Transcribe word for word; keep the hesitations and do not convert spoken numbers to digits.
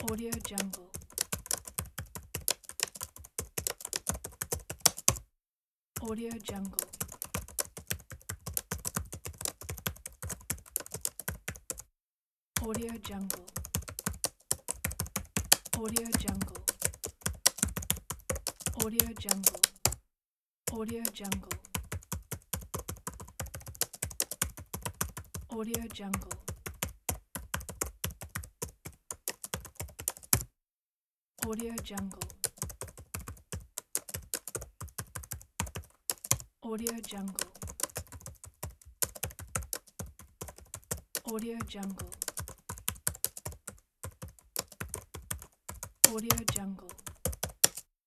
Audio Jungle. Audio Jungle. Audio Jungle. Audio Jungle. Audio Jungle. Audio Jungle. Audio Jungle. Audio Jungle. Audio Jungle. Audio Jungle. Audio Jungle.